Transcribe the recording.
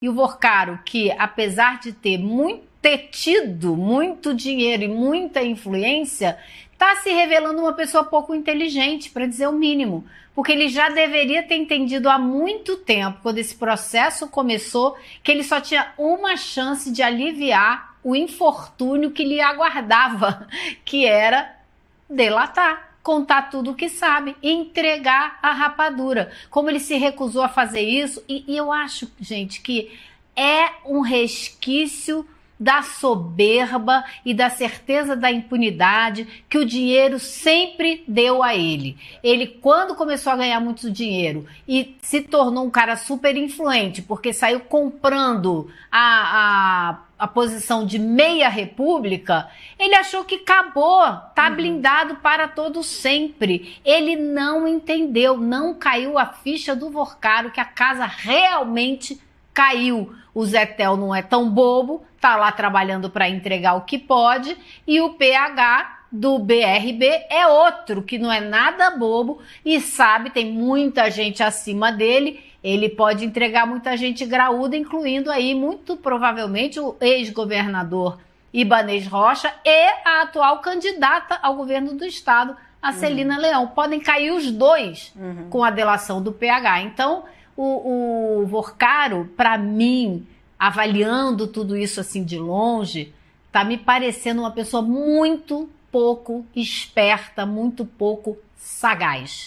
E o Vorcaro, que apesar de ter tido muito dinheiro e muita influência, está se revelando uma pessoa pouco inteligente, para dizer o mínimo. Porque ele já deveria ter entendido há muito tempo, quando esse processo começou, que ele só tinha uma chance de aliviar o infortúnio que lhe aguardava, que era delatar. Contar tudo o que sabe, entregar a rapadura. Como ele se recusou a fazer isso, e eu acho, gente, que é um resquício da soberba e da certeza da impunidade que o dinheiro sempre deu a ele. Ele, quando começou a ganhar muito dinheiro e se tornou um cara super influente, porque saiu comprando a posição de meia república, ele achou que acabou, tá blindado para todo sempre. Ele não entendeu, não caiu a ficha do Vorcaro que a casa realmente caiu. O Zetel não é tão bobo, tá lá trabalhando para entregar o que pode, e o PH do BRB é outro, que não é nada bobo e sabe, tem muita gente acima dele, ele pode entregar muita gente graúda, incluindo aí, muito provavelmente, o ex-governador Ibanez Rocha e a atual candidata ao governo do estado, a Celina Leão. Podem cair os dois com a delação do PH. Então, o Vorcaro, para mim, avaliando tudo isso assim de longe, tá me parecendo uma pessoa muito pouco esperta, muito pouco sagaz.